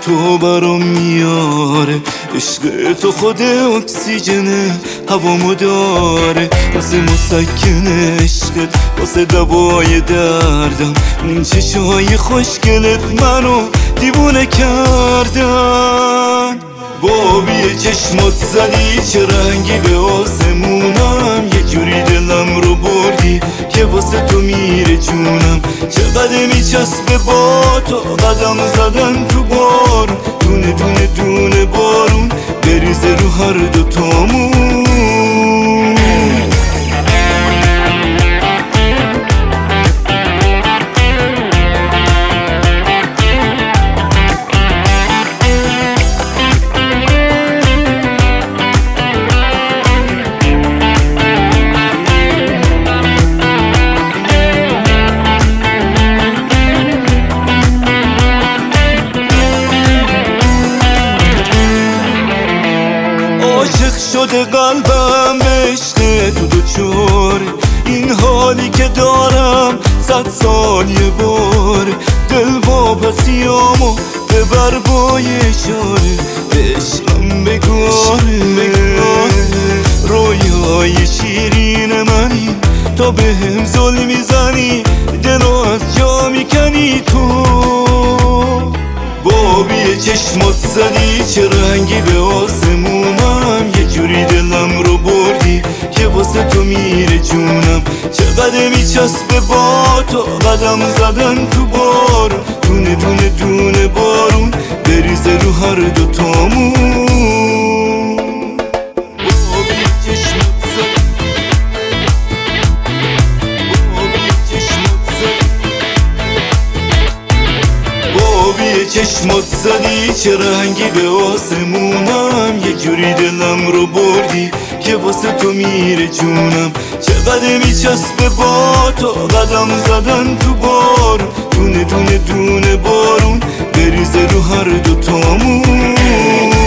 تو برام میاره، عشق تو خود اکسیژن هوامو داره، واسه مسکن عشقت، واسه دوای دردم. اون چشای خوشگلت منو دیوونه کردن. بابی چشمات زدی چه رنگی به آسمونم، یه جوری دلم رو بردی که واسه تو میره جونم. چقدر میچسبه با تو قدم زدن تو بارون، دونه دونه دونه بارون بریزه رو هر دوتامون. عاشق شده قلبم به عشق تو دوچاره، این حالی که دارم 100 سال یه باره. دل واپسیامو ببر با یه اشاره، عشقم بگاره. رویای شیرین منی، تا بهم ظلم میزنی دلو از جا میکنی تو. بابی چشمات زدی چه رنگی به آسمونم، یه جوری دلم رو بردی که واسه تو میره جونم. چقدر میچسبه با تو قدم زدن تو بارون، دونه دونه دونه بارون بریزه رو هر دوتامون. بابی چشمات زدی، بابی چشمات زدی، بابی چشمات زدی چه رنگی به آسمونم، یه جوری دلم رو بردی که واسه تو میره جونم. چقدر میچسبه با تو قدم زدن تو بارون، دونه دونه دونه بارون بریزه رو هر دوتامون.